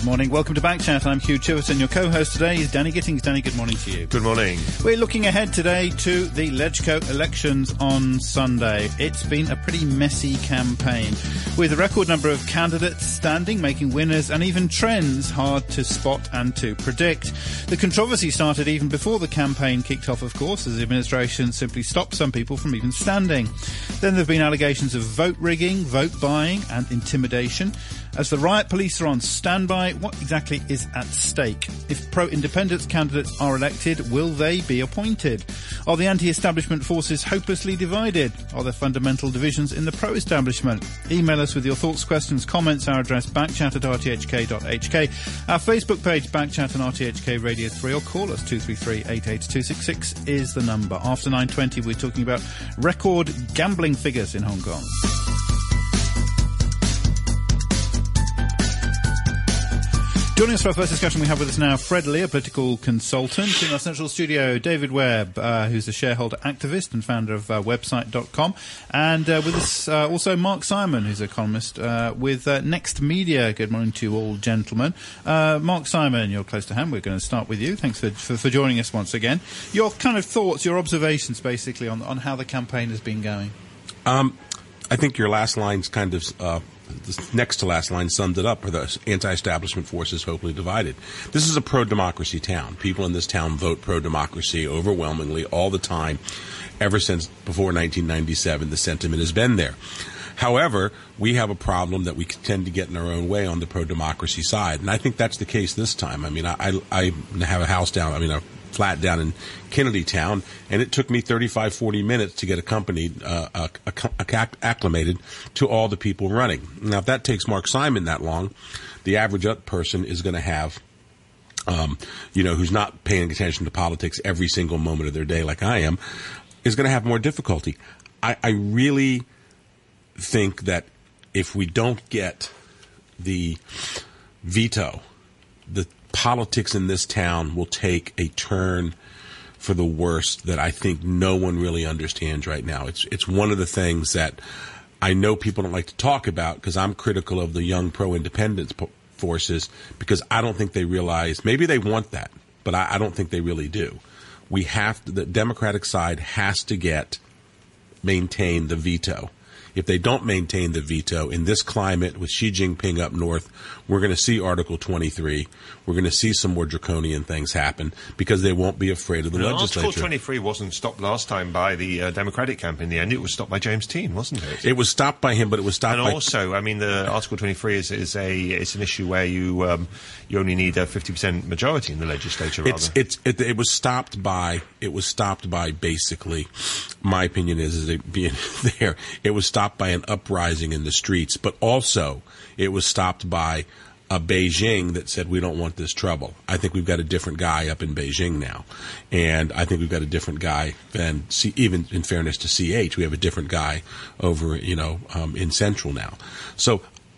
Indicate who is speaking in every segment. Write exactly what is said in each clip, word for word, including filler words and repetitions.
Speaker 1: Good morning. Welcome to Backchat. I'm Hugh Chiverton. Your co-host today is Danny Gittings. Danny, good morning to you.
Speaker 2: Good morning.
Speaker 1: We're looking ahead today to the Legco elections on Sunday. It's been a pretty messy campaign, with a record number of candidates standing, making winners, and even trends hard to spot and to predict. The controversy started even before the campaign kicked off, of course, as the administration simply stopped some people from even standing. Then there have been allegations of vote rigging, vote buying, and intimidation. As the riot police are on standby, what exactly is at stake? If pro-independence candidates are elected, will they be appointed? Are the anti-establishment forces hopelessly divided? Are there fundamental divisions in the pro-establishment? Email us with your thoughts, questions, comments. Our address, backchat at r t h k dot h k. Our Facebook page, Backchat and R T H K Radio three, or call us two three three, eight eight two six six is the number. After nine twenty, we're talking about record gambling figures in Hong Kong. Joining us for our first discussion, we have with us now Fred Lee, a political consultant. In our central studio, David Webb, uh, who's a shareholder activist and founder of uh, website dot com. And uh, with us uh, also Mark Simon, who's a columnist uh, with uh, Next Media. Good morning to you all, gentlemen. Uh, Mark Simon, you're close to hand. We're going to start with you. Thanks for, for, for joining us once again. Your kind of thoughts, your observations, basically, on, on how the campaign has been going.
Speaker 3: Um, I think your last line's kind of... Uh The next to last line summed it up, or the anti-establishment forces hopefully divided. This is a pro-democracy town. People in this town vote pro-democracy overwhelmingly all the time. Ever since before nineteen ninety-seven, the sentiment has been there. However, we have a problem that we tend to get in our own way on the pro-democracy side, and I think that's the case this time. I mean, I, I, I have a house down, I mean, a flat down in Kennedy Town, and it took me thirty-five, forty minutes to get accompanied, uh, uh, acc- acclimated to all the people running. Now, if that takes Mark Simon that long, the average person is going to have, um, you know, who's not paying attention to politics every single moment of their day like I am, is going to have more difficulty. I, I really think that if we don't get the veto, the politics in this town will take a turn for the worse that I think no one really understands right now. It's it's one of the things that I know people don't like to talk about, because I'm critical of the young pro-independence po- forces, because I don't think they realize, maybe they want that, but I, I don't think they really do. We have to, the Democratic side has to get, maintain the veto. If they don't maintain the veto in this climate with Xi Jinping up north, we're going to see Article twenty-three. We're going to see some more draconian things happen, because they won't be afraid of the
Speaker 2: no,
Speaker 3: legislature.
Speaker 2: Article twenty-three wasn't stopped last time by the uh, Democratic camp in the end. It was stopped by James Keane, wasn't it?
Speaker 3: It was stopped by him, but it was stopped
Speaker 2: and
Speaker 3: by...
Speaker 2: And also, I mean, the Article twenty-three is, is a it's an issue where you um, you only need a fifty percent majority in the legislature, rather.
Speaker 3: It's, it's, it, it was stopped by, it was stopped by basically, my opinion is, is it being there, it was stopped by an uprising in the streets, but also it was stopped by a Beijing that said, we don't want this trouble. I think we've got a different guy up in Beijing now. And I think we've got a different guy than, C- even in fairness to C H, we have a different guy over, you know, um, in Central now. So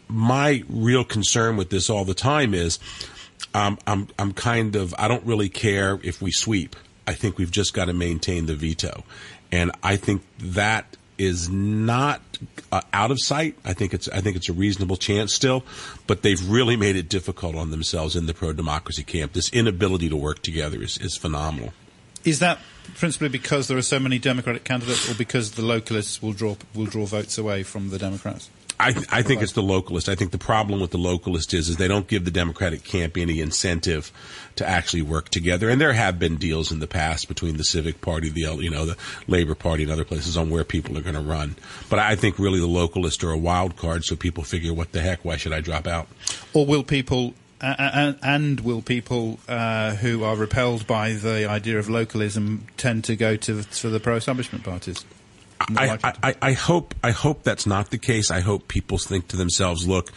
Speaker 3: my real concern with this all the time is, um, I'm, I'm kind of, I don't really care if we sweep. I think we've just got to maintain the veto. And I think that is not uh, out of sight. I think it's I think it's a reasonable chance still, but they've really made it difficult on themselves in the pro-democracy camp. This inability to work together is, is phenomenal.
Speaker 1: Is that principally because there are so many Democratic candidates, or because the localists will draw will draw votes away from the Democrats?
Speaker 3: I, I think it's the localist. I think the problem with the localist is, is they don't give the Democratic camp any incentive to actually work together. And there have been deals in the past between the Civic Party, the you know the Labor Party, and other places on where people are going to run. But I think really the localists are a wild card, so people figure, what the heck, why should I drop out?
Speaker 1: Or will people... Uh, and, and will people uh, who are repelled by the idea of localism tend to go to, to the pro-establishment parties?
Speaker 3: I, I, I, I hope I hope that's not the case. I hope people think to themselves, look,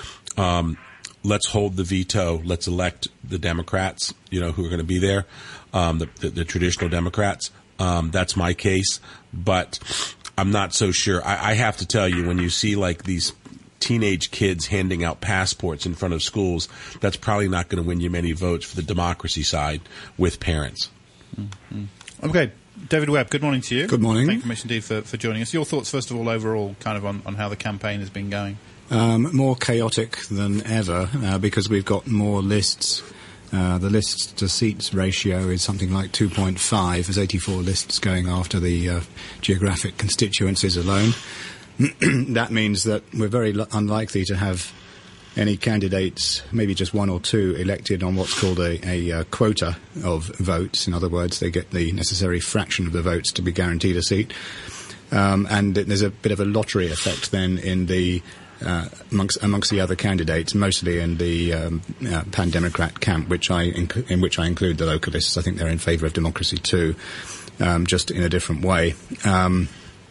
Speaker 3: um, let's hold the veto. Let's elect the Democrats, you know, who are going to be there, um, the, the, the traditional Democrats. Um, that's my case. But I'm not so sure. I, I have to tell you, when you see like these teenage kids handing out passports in front of schools, that's probably not going to win you many votes for the democracy side with parents.
Speaker 1: Mm-hmm. Okay. David Webb, good morning to you.
Speaker 4: Good morning.
Speaker 1: Thank you very much indeed for, for joining us. Your thoughts, first of all, overall, kind of on, on how the campaign has been going.
Speaker 4: Um, more chaotic than ever uh, because we've got more lists. Uh, the lists to seats ratio is something like two point five. There's eighty-four lists going after the uh, geographic constituencies alone. That means that we're very l- unlikely to have any candidates, maybe just one or two, elected on what's called a, a uh, quota of votes. In other words, they get the necessary fraction of the votes to be guaranteed a seat. Um, and there's a bit of a lottery effect then in the uh, amongst, amongst the other candidates, mostly in the um, uh, pan-Democrat camp, which I inc- in which I include the localists. I think they're in favour of democracy too, um, just in a different way. Um,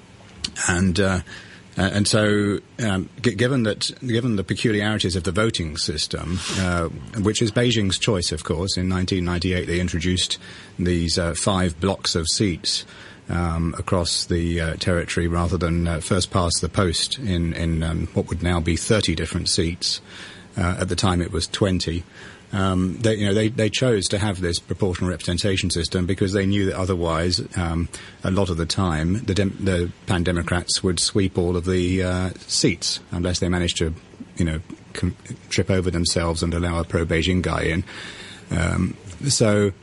Speaker 4: and uh, Uh, and so, um, g- given that, given the peculiarities of the voting system, uh, which is Beijing's choice, of course, in nineteen ninety-eight they introduced these uh, five blocks of seats um, across the uh, territory, rather than uh, first past the post in in um, what would now be thirty different seats. Uh, at the time, it was twenty. Um, they, you know, they, they chose to have this proportional representation system because they knew that otherwise, um, a lot of the time, the, dem- the pan-Democrats would sweep all of the uh, seats unless they managed to, you know, com- trip over themselves and allow a pro-Beijing guy in. Um, so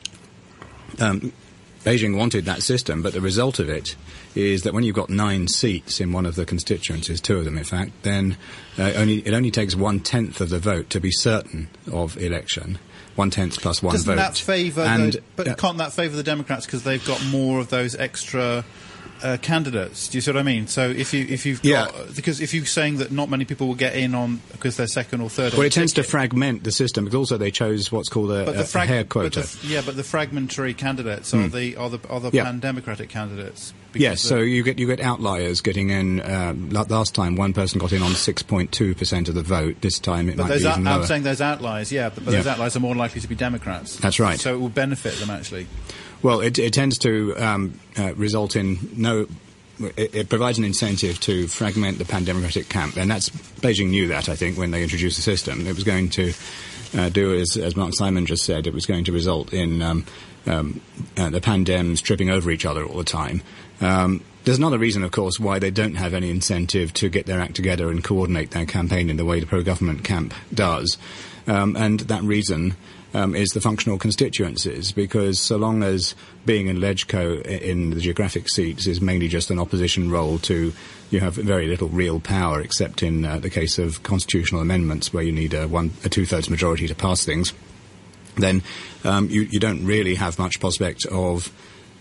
Speaker 4: um, Beijing wanted that system, but the result of it is that when you've got nine seats in one of the constituencies, two of them in fact, then uh, only it only takes one-tenth of the vote to be certain of election. One-tenth plus one
Speaker 1: Doesn't
Speaker 4: vote.
Speaker 1: that favour
Speaker 4: and,
Speaker 1: the, but
Speaker 4: uh,
Speaker 1: can't that favour the Democrats because they've got more of those extra uh, candidates? Do you see what I mean? So if you if you've got,
Speaker 4: Yeah.
Speaker 1: because if you're saying that not many people will get in on because they're second or third.
Speaker 4: Well,
Speaker 1: on
Speaker 4: it
Speaker 1: the
Speaker 4: tends
Speaker 1: ticket.
Speaker 4: to fragment the system, because also they chose what's called a,
Speaker 1: But the
Speaker 4: a,
Speaker 1: frag-
Speaker 4: a hair
Speaker 1: but
Speaker 4: quota.
Speaker 1: the f- yeah, but the fragmentary candidates are the are the are the
Speaker 4: Yeah.
Speaker 1: pan-democratic candidates. because
Speaker 4: Yes, so
Speaker 1: the-
Speaker 4: you get you get outliers getting in. Um, la- last time, one person got in on six point two percent of the vote. This time, it
Speaker 1: But
Speaker 4: might
Speaker 1: those
Speaker 4: be
Speaker 1: out-
Speaker 4: even
Speaker 1: I'm
Speaker 4: lower.
Speaker 1: saying those outliers, yeah, but, but
Speaker 4: Yeah.
Speaker 1: those outliers are more likely to be Democrats.
Speaker 4: That's right.
Speaker 1: So it will benefit them actually.
Speaker 4: Well, it, it tends to um, uh, result in no. It, it provides an incentive to fragment the pan-democratic camp, and that's Beijing knew that. I think when they introduced the system, it was going to uh, do as, as Mark Simon just said. It was going to result in um, um, uh, the pan-Dems tripping over each other all the time. Um, There's another reason, of course, why they don't have any incentive to get their act together and coordinate their campaign in the way the pro-government camp does. Um, and that reason um, is the functional constituencies, because so long as being in LegCo in the geographic seats is mainly just an opposition role to, you have very little real power, except in uh, the case of constitutional amendments where you need a, one, a two-thirds majority to pass things, then um, you, you don't really have much prospect of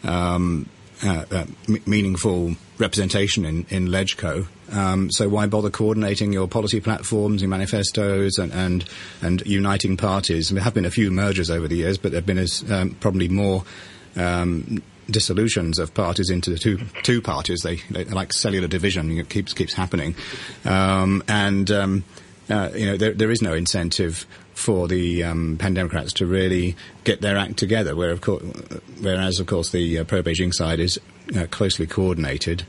Speaker 4: um, Uh, uh, m- meaningful representation in, in LegCo. Um, so why bother coordinating your policy platforms, your manifestos, and, and, and uniting parties? And there have been a few mergers over the years, but there have been as, um, probably more um, dissolutions of parties into the two two parties. They, they like cellular division. It keeps keeps happening, um, and um, uh, you know there there is no incentive for the um, pan-Democrats to really get their act together, where of course, whereas, of course, the uh, pro-Beijing side is uh, closely coordinated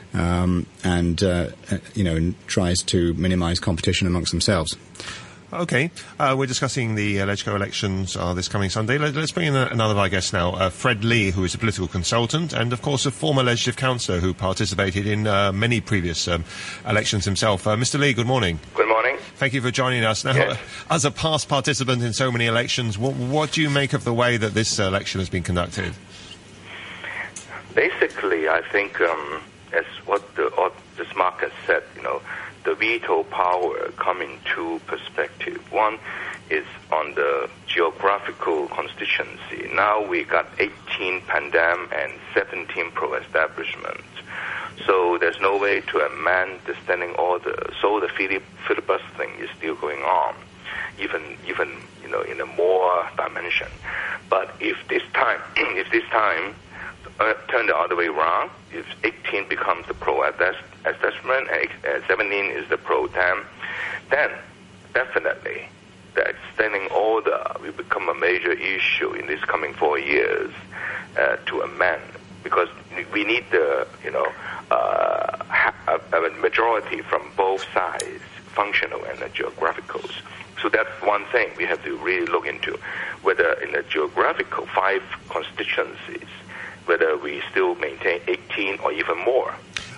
Speaker 4: um, and, uh, uh, you know, and tries to minimise competition amongst themselves.
Speaker 2: Okay, uh, we're discussing the uh, LegCo elections uh, this coming Sunday. Let, let's bring in a, another of our guests now, uh, Fred Lee, who is a political consultant and, of course, a former legislative councillor who participated in uh, many previous um, elections himself. Uh, Mister Lee, good morning.
Speaker 5: Good morning.
Speaker 2: Thank you for joining us. Now,
Speaker 5: Yes.
Speaker 2: as a past participant in so many elections, what, what do you make of the way that this uh, election has been conducted?
Speaker 5: Basically, I think, um, as what the, what this Mark has said, you know, the veto power come in two perspectives. One is on the geographical constituency. Now we got eighteen pan-Dem and seventeen pro-establishment. So there's no way to amend the standing order. So the filib- filibustering is still going on, even even you know in a more dimension. But if this time, if this time uh, turn the other way around, if eighteen becomes the pro-establishment and uh, seventeen is the pro-Dem, then definitely the standing order will become a major issue in these coming four years uh, to amend, because we need the you know uh, ha- a, a majority from both sides, functional and the geographicals. So that's one thing we have to really look into, whether in the geographical five constituencies, whether we still maintain eighteen or even more.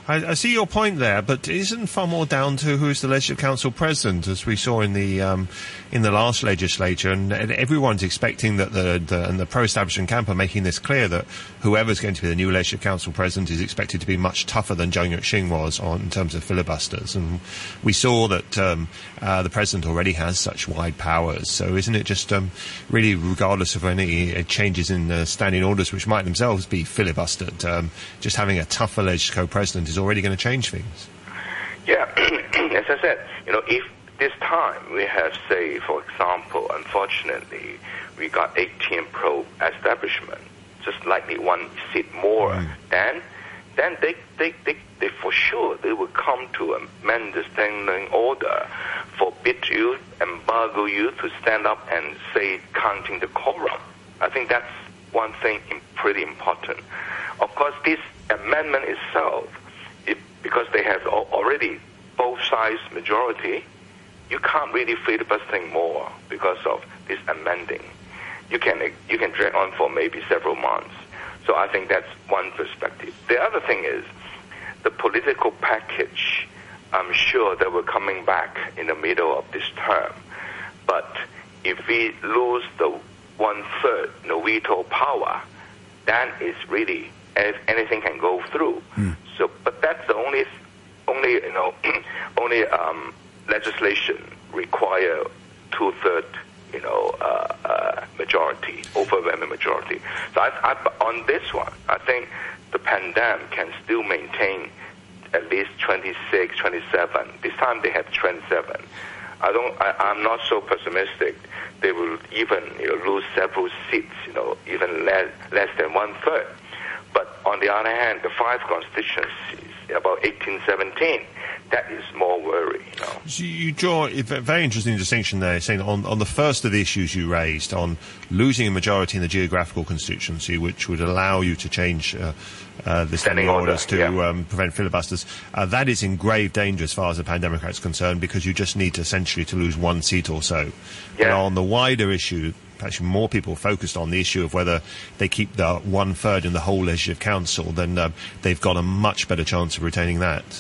Speaker 2: I, I see your point there, but isn't far more down to who's the Legislative Council President, as we saw in the um, in the last legislature, and, and everyone's expecting that the, the and the pro-establishment camp are making this clear that whoever's going to be the new Legislative Council President is expected to be much tougher than Zhang Yuxing was on in terms of filibusters, and we saw that um, uh, the President already has such wide powers. So isn't it just um, really, regardless of any uh, changes in uh, standing orders, which might themselves be filibustered, um, just having a tougher Legislative President is already going to change things?
Speaker 5: Yeah, as I said, you know, if this time we have, say, for example, unfortunately, we got eighteen pro-establishment, just likely one seat more, mm. then then they, they, they, they for sure they will come to amend the standing order, forbid you, embargo you to stand up and say counting the quorum. I think that's one thing pretty important. Of course, this amendment itself, it, because they have already both sides majority, you can't really filibustering more because of this amending. You can you can drag on for maybe several months. So I think that's one perspective. The other thing is the political package. I'm sure that we're coming back in the middle of this term. But if we lose the one-third you know, veto power, then it's really anything can go through. Mm. So, but that's the only, only you know, only um, legislation require two-third, you know, uh, uh, majority, overwhelming majority. So, I, I, on this one, I think the pandemic can still maintain at least twenty-six, twenty-seven. This time they have twenty-seven. I don't. I, I'm not so pessimistic. They will even you know, lose several seats. You know, even less less than one third. But on the other hand, the five constituencies, about eighteen, seventeen, that is more worry. You know.
Speaker 2: So you draw a very interesting distinction there, saying on, on the first of the issues you raised, on losing a majority in the geographical constituency, which would allow you to change uh, uh, the standing orders to yeah. um, prevent filibusters, uh, that is in grave danger as far as the Pan Democrats are concerned, because you just need to essentially to lose one seat or so. Yeah. And on the wider issue, actually more people focused on the issue of whether they keep the one-third in the whole Legislative Council, then uh, they've got a much better chance of retaining that.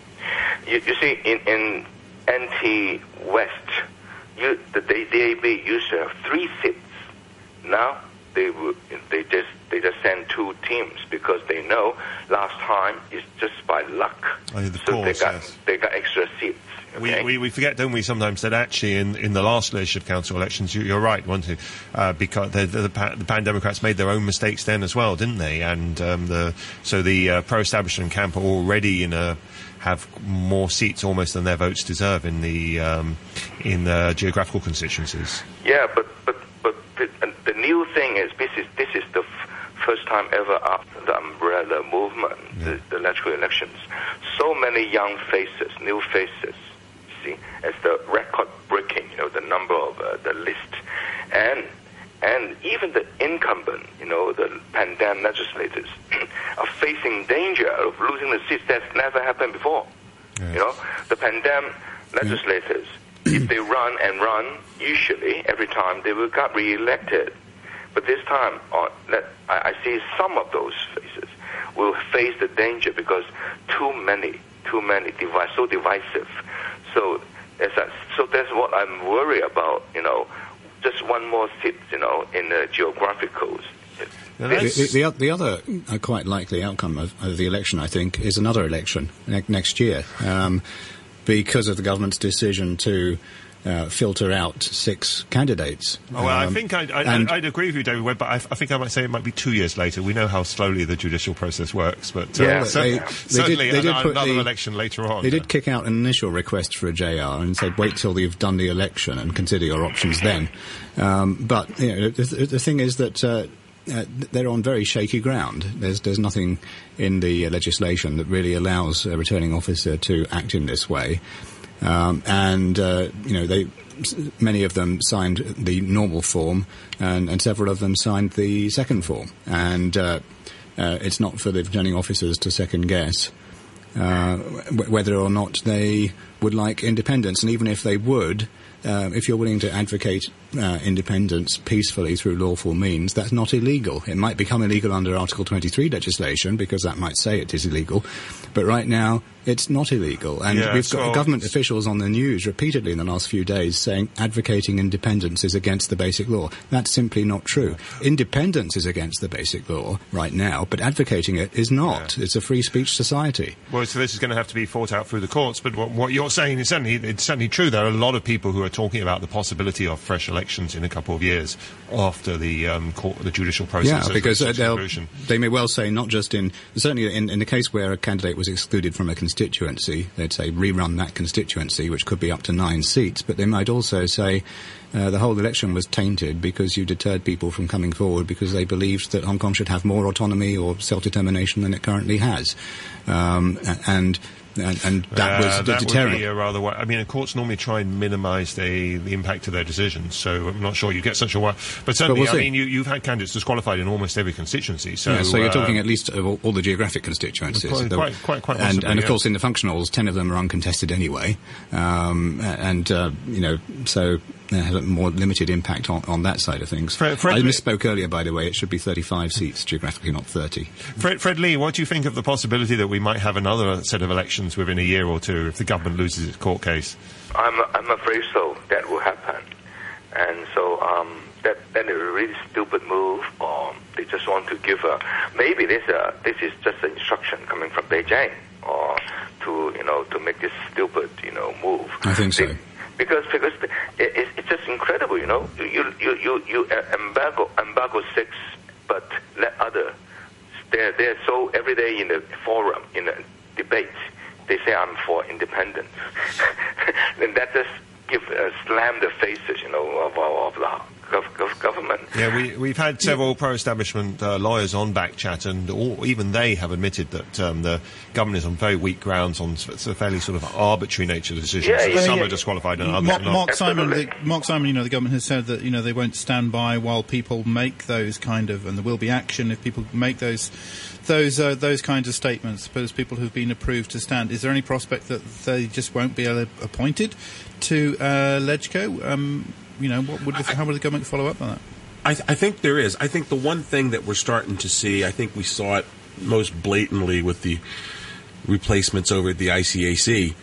Speaker 5: You, you see, in, in N T West, you, the D A B used to have three seats. Now they would, they just they just send two teams because they know last time it's just by luck.
Speaker 2: Oh, yeah, of
Speaker 5: so
Speaker 2: course,
Speaker 5: they got
Speaker 2: yes.
Speaker 5: they got extra seats. Okay?
Speaker 2: We, we we forget, don't we, sometimes that actually in, in the last Legislative Council elections, you, you're right, weren't you? Uh, because the, the, the, the Pan Democrats made their own mistakes then as well, didn't they? And um, the so the uh, pro-establishment camp are already in a have more seats almost than their votes deserve in the um, in the geographical constituencies.
Speaker 5: Yeah, but but but the, the new thing is this is this is the f- first time ever after the umbrella movement, yeah. the, the electoral elections. So many young faces, new faces. See, as the record breaking, you know, the number of uh, the list, and and even the incumbent, you know, the pandemic legislators are facing danger of losing the seats. That's never happened before. Yes. You know, the pandemic legislators, if they run and run, usually every time they will get re-elected. But this time, uh, let, I, I see some of those faces will face the danger because too many, too many, device, so divisive. So, as a, so that's what I'm worried about, you know, just one more seat, you know, in the geographicals.
Speaker 4: The, the, the, the other uh, quite likely outcome of, of the election, I think, is another election ne- next year, um, because of the government's decision to uh, filter out six candidates.
Speaker 2: Oh, well,
Speaker 4: um,
Speaker 2: I think I'd, I'd, I'd agree with you, David Webb, but I, I think I might say it might be two years later. We know how slowly the judicial process works, but uh,
Speaker 5: yeah,
Speaker 2: certainly,
Speaker 4: they, they
Speaker 2: certainly
Speaker 4: did, they
Speaker 2: an,
Speaker 4: did
Speaker 2: another
Speaker 4: the,
Speaker 2: election later on.
Speaker 4: They did kick out an initial request for a J R and said, wait till you've done the election and consider your options then. Um, but you know, the, the thing is that uh, uh, they're on very shaky ground. There's there's nothing in the uh, legislation that really allows a returning officer to act in this way. Um, and uh, you know, they many of them signed the normal form, and, and several of them signed the second form. And uh, uh, it's not for the returning officers to second guess uh, w- whether or not they would like independence, and even if they would, uh, if you're willing to advocate uh, independence peacefully through lawful means, that's not illegal. It might become illegal under Article twenty-three legislation, because that might say it is illegal, but right now it's not illegal. And
Speaker 2: yeah,
Speaker 4: we've
Speaker 2: so
Speaker 4: got government officials on the news repeatedly in the last few days saying advocating independence is against the basic law. That's simply not true. Independence is against the basic law right now, but advocating it is not. Yeah. It's a free speech society.
Speaker 2: Well, so this is going to have to be fought out through the courts, but what, what you're saying is certainly, it's certainly true. There are a lot of people who are talking about the possibility of fresh elections in a couple of years after the um, court, the judicial process.
Speaker 4: Yeah, because uh, they may well say not just in, certainly in, in the case where a candidate was excluded from a constituency, they'd say rerun that constituency, which could be up to nine seats, but they might also say uh, the whole election was tainted because you deterred people from coming forward because they believed that Hong Kong should have more autonomy or self-determination than it currently has. Um, and And, and that was
Speaker 2: uh,
Speaker 4: the
Speaker 2: that
Speaker 4: deterrent.
Speaker 2: Would be a rather. I mean, the courts normally try and minimise the, the impact of their decisions, so I'm not sure you get such a. But certainly,
Speaker 4: but we'll
Speaker 2: I mean, you, you've had candidates disqualified in almost every constituency. So,
Speaker 4: yeah, so you're
Speaker 2: uh,
Speaker 4: talking at least of all, all the geographic constituencies.
Speaker 2: Quite, quite, quite, quite
Speaker 4: and,
Speaker 2: possibly,
Speaker 4: and of
Speaker 2: yeah.
Speaker 4: course, in the functionals, ten of them are uncontested anyway. Um, and uh, you know, so. It has a more limited impact on, on that side of things.
Speaker 2: Fred, Fred
Speaker 4: I misspoke earlier, by the way. It should be thirty-five seats geographically, not thirty.
Speaker 2: Fred, Fred Lee, what do you think of the possibility that we might have another set of elections within a year or two if the government loses its court case?
Speaker 5: I'm I'm afraid so. That will happen, and so um, that that is a really stupid move. Or they just want to give a maybe this uh, this is just an instruction coming from Beijing, or to you know to make this stupid you know move.
Speaker 4: I think so.
Speaker 5: They, Because because it, it's just incredible, you know. You you you you embargo embargo six, but let other. They're they're so every day in the forum in the debate, they say I'm for independence, and that just give uh, slam the faces, you know, of our of the gov- government.
Speaker 2: Yeah, we we've had several pro-establishment uh, lawyers on Backchat, and all, even they have admitted that um, the government is on very weak grounds on s- a fairly sort of arbitrary nature of the decisions.
Speaker 5: Yeah, yeah,
Speaker 2: Some
Speaker 5: yeah.
Speaker 2: are disqualified and others
Speaker 1: Mark,
Speaker 2: are not.
Speaker 1: Mark Simon, the,
Speaker 5: Absolutely.
Speaker 1: Mark Simon, you know, the government has said that you know they won't stand by while people make those kind of, and there will be action if people make those, those, uh, those kinds of statements. Suppose people who've been approved to stand. Is there any prospect that they just won't be uh, appointed to uh, LegCo? Um, you know, what would the, how would the government follow up on that?
Speaker 3: I, th- I think there is. I think the one thing that we're starting to see, I think we saw it most blatantly with the replacements over at the I C A C.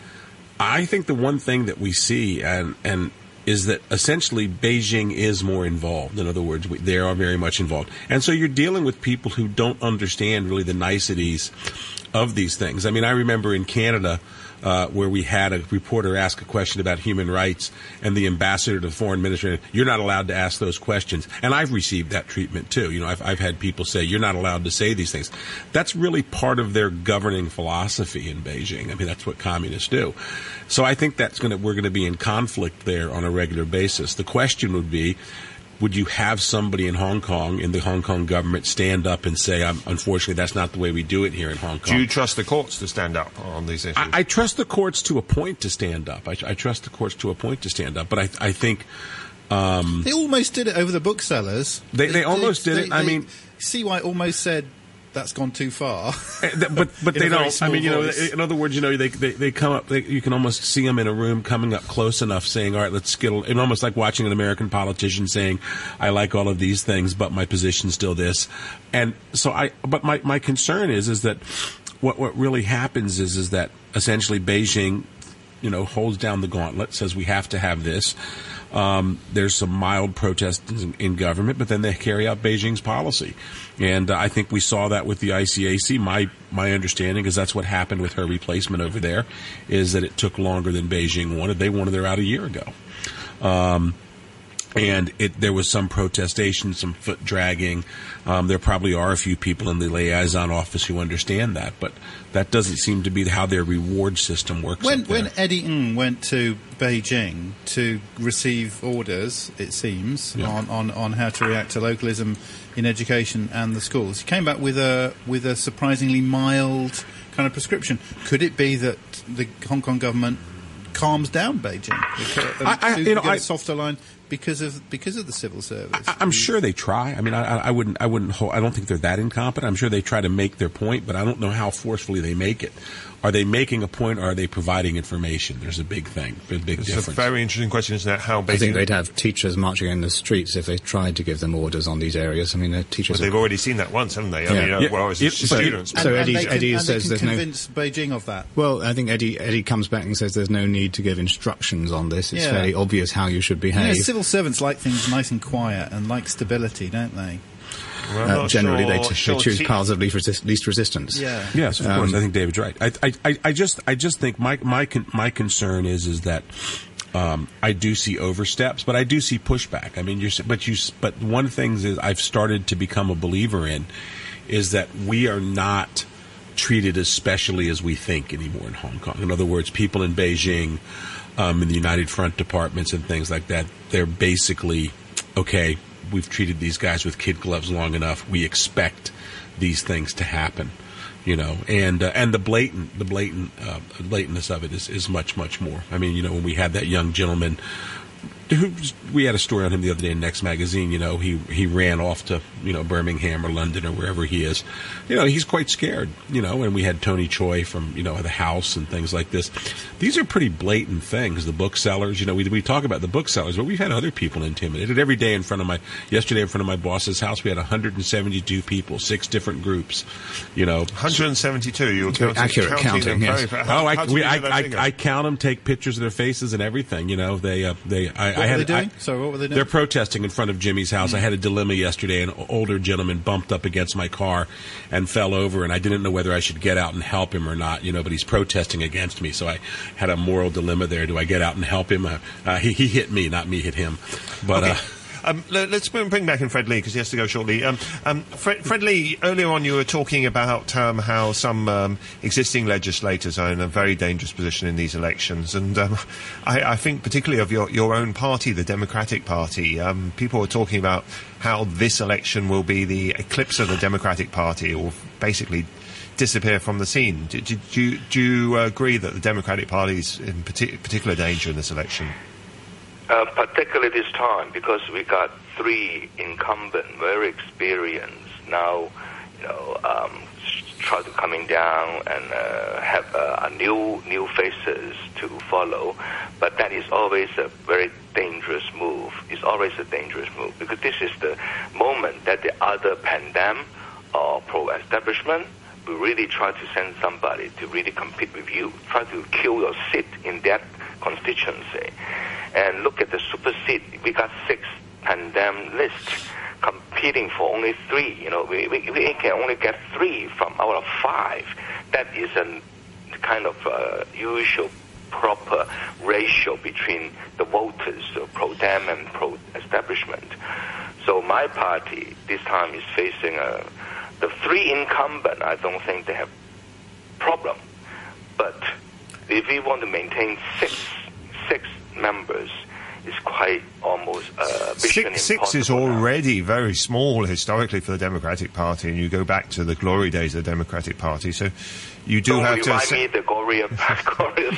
Speaker 3: I think the one thing that we see and and is that essentially Beijing is more involved. In other words, we, they are very much involved. And so you're dealing with people who don't understand really the niceties of these things. I mean, I remember in Canada, Uh, where we had a reporter ask a question about human rights, and the ambassador to the foreign ministry, you're not allowed to ask those questions. And I've received that treatment too. You know, I've, I've had people say, you're not allowed to say these things. That's really part of their governing philosophy in Beijing. I mean, that's what communists do. So I think that's going to, we're going to be in conflict there on a regular basis. The question would be, would you have somebody in Hong Kong, in the Hong Kong government, stand up and say, um, unfortunately, that's not the way we do it here in Hong Kong?
Speaker 2: Do you trust the courts to stand up on these issues?
Speaker 3: I, I trust the courts to a point to stand up. I, I trust the courts to a point to stand up. But I, I think... Um,
Speaker 1: They almost did it over the booksellers.
Speaker 3: They, they almost did it.
Speaker 1: They,
Speaker 3: I
Speaker 1: they,
Speaker 3: mean...
Speaker 1: C Y almost said... That's gone too far.
Speaker 3: but but
Speaker 1: In
Speaker 3: they
Speaker 1: a very
Speaker 3: don't. I
Speaker 1: small
Speaker 3: mean, you know,
Speaker 1: voice.
Speaker 3: in other words, you know, they they, they come up. They, you can almost see them in a room coming up close enough, saying, "All right, let's skittle." And almost like watching an American politician saying, "I like all of these things, but my position's still this." And so I. But my my concern is is that what what really happens is is that essentially Beijing, you know, holds down the gauntlet, says we have to have this. Um, there's some mild protests in, in government, but then they carry out Beijing's policy. And uh, I think we saw that with the I C A C. My my understanding is that's what happened with her replacement over there, is that it took longer than Beijing wanted. They wanted her out a year ago. Um, and it, there was some protestation, some foot dragging. Um, there probably are a few people in the liaison office who understand that, but that doesn't seem to be how their reward system works.
Speaker 1: When
Speaker 3: up there.
Speaker 1: when Eddie Ng went to Beijing to receive orders, it seems,
Speaker 3: Yeah.
Speaker 1: on, on, on how to react to localism in education and the schools, he came back with a with a surprisingly mild kind of prescription. Could it be that the Hong Kong government calms down Beijing. Because,
Speaker 3: I- I-
Speaker 1: to
Speaker 3: you know,
Speaker 1: get
Speaker 3: I-
Speaker 1: a softer line because of because of the civil service.
Speaker 3: I, I'm sure they try. I mean, I, I wouldn't, I wouldn't, hold, I don't think they're that incompetent. I'm sure they try to make their point, but I don't know how forcefully they make it. Are they making a point, or are they providing information? There's a big thing, big, big
Speaker 2: It's
Speaker 3: difference.
Speaker 2: a very interesting question, isn't it? How Beijing...
Speaker 4: I think they'd have teachers marching in the streets if they tried to give them orders on these areas. I mean, the teachers.
Speaker 2: Well, they've
Speaker 4: are,
Speaker 2: already seen that once, haven't they? I
Speaker 4: Yeah.
Speaker 2: mean, uh,
Speaker 3: Yeah.
Speaker 2: well, as
Speaker 3: Yep.
Speaker 2: students.
Speaker 4: So
Speaker 1: and,
Speaker 4: Eddie-
Speaker 1: and they can,
Speaker 4: Eddie
Speaker 1: and
Speaker 4: says
Speaker 1: they
Speaker 4: there's
Speaker 1: can
Speaker 4: no-
Speaker 1: convince Beijing of that.
Speaker 4: well, I think Eddie Eddie comes back and says there's no need to give instructions on this. It's
Speaker 1: Yeah.
Speaker 4: fairly obvious how you should
Speaker 1: Yeah,
Speaker 4: behave.
Speaker 1: civil servants like things nice and quiet and like stability, don't they?
Speaker 2: Well, I'm
Speaker 4: Uh,
Speaker 2: not
Speaker 4: generally,
Speaker 2: sure-
Speaker 4: they, t-
Speaker 2: sure
Speaker 4: they choose
Speaker 2: te-
Speaker 4: paths of least, resist- least resistance.
Speaker 1: Yeah.
Speaker 3: Yes, of
Speaker 4: Um,
Speaker 3: course. I think David's right. I, I, I, I just, I just think my, my, con- my concern is, is that um, I do see oversteps, but I do see pushback. I mean, you're, s- but you, s- but one thing is I've started to become a believer in is that we are not treated as specially as we think anymore in Hong Kong. In other words, people in Beijing, um, in the United Front departments and things like that, they're basically okay. We've treated these guys with kid gloves long enough. We expect these things to happen, you know, and uh, and the blatant, the blatant, uh, blatantness of it is, is much, much more. I mean, you know, when we had that young gentleman, who we had a story on him the other day in Next Magazine. You know, he he ran off to you know Birmingham or London or wherever he is. You know, he's quite scared. You know, and we had Tony Choi from you know the House and things like this. These are pretty blatant things. The booksellers. You know, we we talk about the booksellers, but we've had other people intimidated every day in front of my. Yesterday in front of my boss's house, we had one hundred seventy-two people, six different groups. You know,
Speaker 2: one hundred seventy-two. You were
Speaker 4: Very
Speaker 2: counting,
Speaker 4: accurate
Speaker 2: counting
Speaker 4: counting,
Speaker 2: them
Speaker 4: yes.
Speaker 2: very- how-
Speaker 3: Oh, I,
Speaker 2: how do
Speaker 3: we,
Speaker 2: you
Speaker 3: I,
Speaker 2: know that
Speaker 3: I,
Speaker 2: figure?
Speaker 3: I count them, take pictures of their faces and everything. You know, they, uh, they. I,
Speaker 1: What
Speaker 3: I
Speaker 1: were
Speaker 3: had,
Speaker 1: they doing?
Speaker 3: I,
Speaker 1: Sorry, what were they doing?
Speaker 3: They're protesting in front of Jimmy's house. I had a dilemma yesterday. An older gentleman bumped up against my car and fell over, and I didn't know whether I should get out and help him or not. You know, but he's protesting against me, so I had a moral dilemma there. Do I get out and help him? Uh, uh, he, he hit me, not me hit him. But.
Speaker 2: Okay.
Speaker 3: Uh,
Speaker 2: Um, let- let's bring bring back in Fred Lee because he has to go shortly. Um, um, Fred, Fred Lee, earlier on you were talking about um, how some um, existing legislators are in a very dangerous position in these elections, and um, I, I think particularly of your, your own party, the Democratic Party. Um, people were talking about how this election will be the eclipse of the Democratic Party, or basically disappear from the scene. Do, do, do, you, do you agree that the Democratic Party is in parti- particular danger in this election?
Speaker 5: Uh, particularly this time, because we got three incumbent, very experienced now, you know, um, try to coming down and uh, have uh, a new new faces to follow. But that is always a very dangerous move. It's always a dangerous move because this is the moment that the other pandem or pro-establishment will really try to send somebody to really compete with you, try to kill your seat in that constituency. And look at the super seat. We got six pandem lists competing for only three. You know, we, we, we can only get three from out of five. That is a kind of uh, usual proper ratio between the voters, uh, pro-dem and pro-establishment. So my party this time is facing a, the three incumbent. I don't think they have problem. But if we want to maintain six, six members, it's quite almost uh, mission
Speaker 2: Six, six is
Speaker 5: impossible now.
Speaker 2: already very small historically for the Democratic Party, and you go back to the glory days of the Democratic Party. So you do
Speaker 5: Don't
Speaker 2: have to
Speaker 5: remind me
Speaker 2: accept,
Speaker 5: the Gloria, Gloria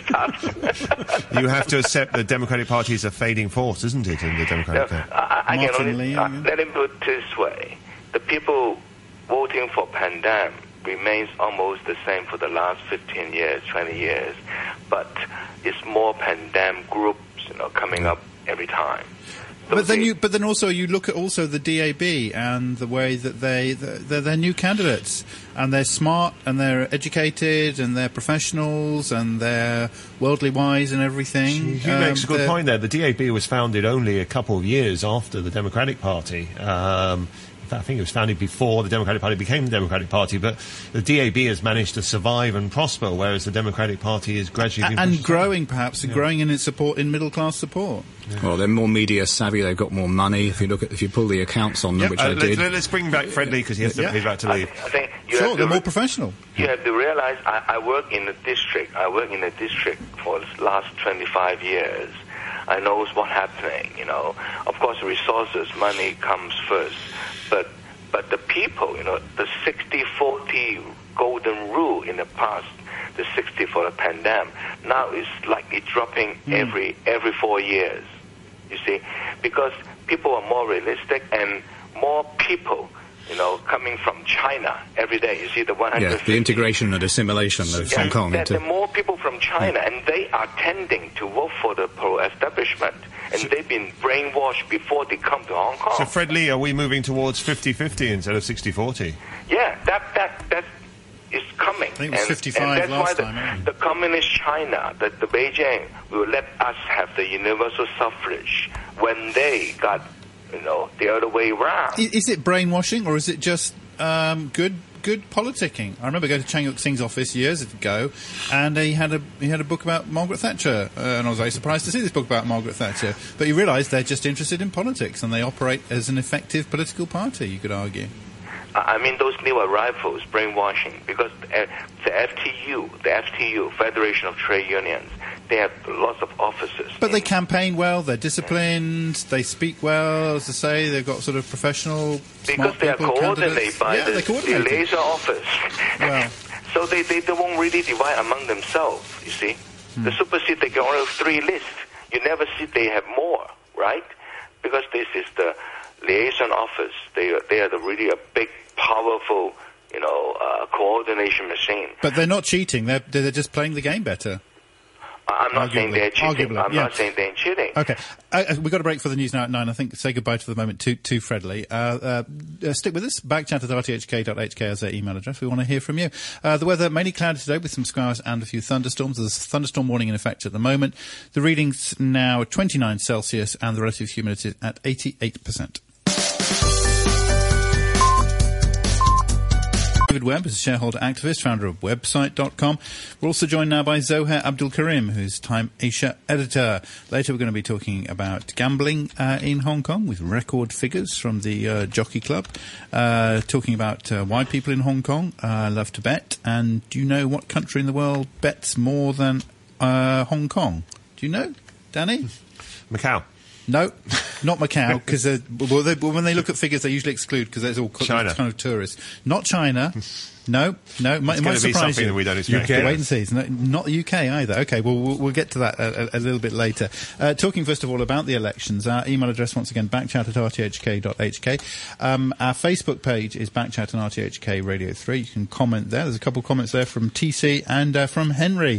Speaker 5: stuff.
Speaker 2: you have to accept the Democratic Party is a fading force, isn't it? In the Democratic
Speaker 5: No,
Speaker 2: Party.
Speaker 5: I, I can
Speaker 1: Martin
Speaker 5: only,
Speaker 1: Lee,
Speaker 5: uh,
Speaker 1: yeah.
Speaker 5: let me put it this way. The people voting for Pandem remains almost the same for the last fifteen years, twenty years, but it's more Pandem groups, you know, coming up every time. So
Speaker 1: But then
Speaker 5: they-
Speaker 1: you, but then also you look at also the D A B and the way that they, they're, they're new candidates, and they're smart and they're educated and they're professionals and they're worldly wise and everything.
Speaker 2: He
Speaker 1: Um,
Speaker 2: makes a good
Speaker 1: they're-
Speaker 2: point there. The D A B was founded only a couple of years after the Democratic Party. Um, in fact, I think it was founded before the Democratic Party became the Democratic Party, but the D A B has managed to survive and prosper, whereas the Democratic Party is gradually...
Speaker 1: A-
Speaker 2: being
Speaker 1: and
Speaker 2: pushed-
Speaker 1: growing perhaps, and growing in its support in middle class support.
Speaker 4: Well, they're more media savvy. They've got more money. If you look at, if you pull the accounts on them,
Speaker 2: Yep,
Speaker 4: which
Speaker 2: uh,
Speaker 4: I
Speaker 2: let,
Speaker 4: did.
Speaker 2: let, let's bring back Fred Lee because he has to,
Speaker 1: Yeah.
Speaker 2: he's about to
Speaker 5: I,
Speaker 2: leave.
Speaker 5: I think you
Speaker 1: Sure,
Speaker 5: have
Speaker 1: they're
Speaker 5: to
Speaker 1: more
Speaker 5: re-
Speaker 1: professional.
Speaker 5: You have to realize I, I work in the district. I work in the district for the last twenty-five years. I know what's happening, you know. Of course, resources, money comes first. But but the people, you know, the sixty forty golden rule in the past, the sixty for the pandemic. Now it's like it's dropping mm. every every four years. You see, because people are more realistic and more people, you know, coming from China every day. You see the one hundred.
Speaker 4: Yeah, the integration and assimilation of
Speaker 5: yeah,
Speaker 4: Hong Kong.
Speaker 5: There,
Speaker 4: into...
Speaker 5: there are more people from China,
Speaker 4: yeah.
Speaker 5: and they are tending to vote for the pro-establishment. And so, they've been brainwashed before they come to Hong Kong.
Speaker 2: So, Fred Lee, are we moving towards fifty-fifty instead of sixty forty?
Speaker 5: Yeah, that that that is coming.
Speaker 1: I think it was
Speaker 5: and,
Speaker 1: fifty-five
Speaker 5: and that's
Speaker 1: last
Speaker 5: why
Speaker 1: time.
Speaker 5: The,
Speaker 1: Right?
Speaker 5: the communist China, the, the Beijing, will let us have the universal suffrage when they got, you know, the other way around.
Speaker 1: Is it brainwashing, or is it just um, good good politicking? I remember going to Chang Yuk-sing's office years ago, and he had a he had a book about Margaret Thatcher, uh, and I was very surprised to see this book about Margaret Thatcher. But you realise they're just interested in politics, and they operate as an effective political party, you could argue.
Speaker 5: I mean, those new arrivals, brainwashing, because uh, the F T U, the F T U, Federation of Trade Unions, they have lots of offices.
Speaker 1: But they campaign well, they're disciplined, they speak well, as I say, they've got sort of professional,
Speaker 5: because
Speaker 1: smart
Speaker 5: they are
Speaker 1: people,
Speaker 5: coordinated
Speaker 1: candidates.
Speaker 5: by
Speaker 1: yeah,
Speaker 5: the, the liaison office.
Speaker 1: Well.
Speaker 5: So they, they, they won't really divide among themselves, you see. Hmm. The super seat, they can only have three lists. You never see they have more, right? Because this is the liaison office. They are, they are the really a big, powerful, you know, uh, coordination machine.
Speaker 1: But they're not cheating. They're they're just playing the game better.
Speaker 5: I'm not
Speaker 1: Arguably.
Speaker 5: saying they're cheating.
Speaker 1: Arguably,
Speaker 5: I'm
Speaker 1: yeah.
Speaker 5: not saying they're cheating.
Speaker 1: Okay. Uh, we've got a break for the news now at nine. I think say goodbye for the moment to, to Fred Lee. Uh, uh, uh, stick with us. Backchat at r t h k dot h k as their email address. We want to hear from you. Uh, the weather mainly cloudy today with some showers and a few thunderstorms. There's a thunderstorm warning in effect at the moment. The reading's now twenty-nine Celsius and the relative humidity is at eighty-eight percent. David Webb is a shareholder activist, founder of website dot com. We're also joined now by Zohair Abdul Karim, who's Time Asia editor. Later we're going to be talking about gambling uh, in Hong Kong with record figures from the uh, Jockey Club, uh, talking about uh, why people in Hong Kong uh, love to bet, and do you know what country in the world bets more than uh, Hong Kong? Do you know, Danny?
Speaker 2: Macau.
Speaker 1: No, not Macau, because well, they, when they look at figures, they usually exclude because there's all
Speaker 2: China.
Speaker 1: kind of tourists. Not China. No, no. It might,
Speaker 2: it's
Speaker 1: it might
Speaker 2: going to be
Speaker 1: surprise
Speaker 2: something
Speaker 1: you.
Speaker 2: that we don't expect.
Speaker 1: U K. Wait and see. It's not, not the U K either. Okay, well, we'll, we'll get to that a, a, a little bit later. Uh, talking first of all about the elections, our email address once again, backchat at r t h k dot h k. Um, our Facebook page is backchat and R T H K Radio three. You can comment there. There's a couple of comments there from T C and uh, from Henry.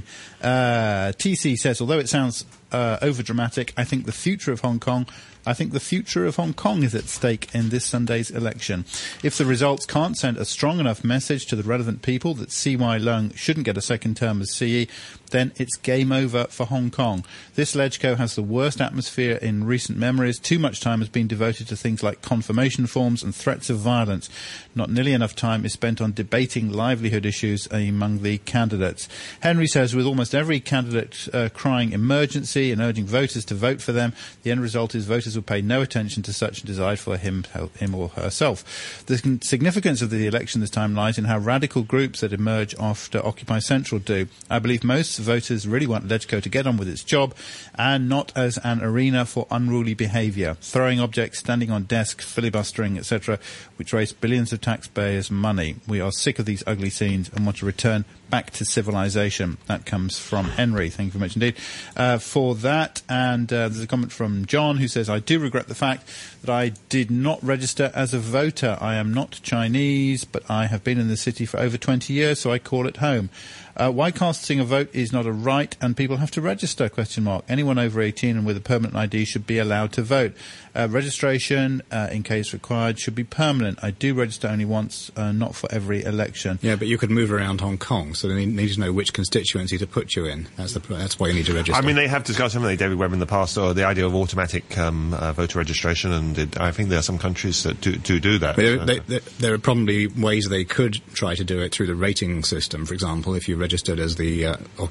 Speaker 1: Uh, T C says, although it sounds uh, over-dramatic, I think the future of Hong Kong I think the future of Hong Kong is at stake in this Sunday's election. If the results can't send a strong enough message to the relevant people that C Y Leung shouldn't get a second term as C E, then it's game over for Hong Kong. This LegCo has the worst atmosphere in recent memories. Too much time has been devoted to things like confirmation forms and threats of violence. Not nearly enough time is spent on debating livelihood issues among the candidates. Henry says, with almost every candidate uh, crying emergency and urging voters to vote for them, the end result is voters will pay no attention to such and decide for him, him or herself. The significance of the election this time lies in how radical groups that emerge after Occupy Central do. I believe most voters really want LegCo to get on with its job and not as an arena for unruly behaviour, throwing objects, standing on desks, filibustering, et cetera, which waste billions of taxpayers' money. We are sick of these ugly scenes and want to return back to civilization. That comes from Henry. Thank you very much indeed uh, for that. And uh, there's a comment from John who says, I do regret the fact that I did not register as a voter. I am not Chinese, but I have been in the city for over twenty years, so I call it home. Uh, why casting a vote is not a right and people have to register, question mark. Anyone over eighteen and with a permanent I D should be allowed to vote. Uh, registration, uh, in case required, should be permanent. I do register only once, uh, not for every election.
Speaker 4: Yeah, but you could move around Hong Kong, so they need to know which constituency to put you in. That's the that's why you need to register.
Speaker 2: I mean, they have discussed, haven't they, David Webb, in the past, or the idea of automatic um, uh, voter registration, and it, I think there are some countries that do do, do that.
Speaker 4: There, they, they, there are probably ways they could try to do it through the rating system, for example, if you registered as the uh,